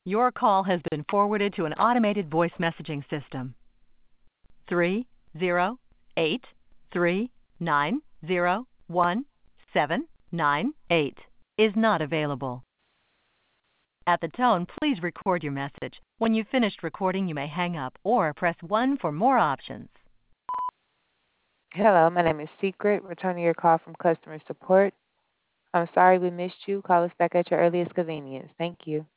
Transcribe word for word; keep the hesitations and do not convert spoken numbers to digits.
Your call has been forwarded to an automated voice messaging system. Three zero eight three nine zero one seven nine eight is not available. At the tone, please record your message. When you've finished recording, you may hang up or press one for more options. Hello, my name is Secret, returning your call from customer support. I'm sorry we missed you. Call us back at your earliest convenience. Thank you.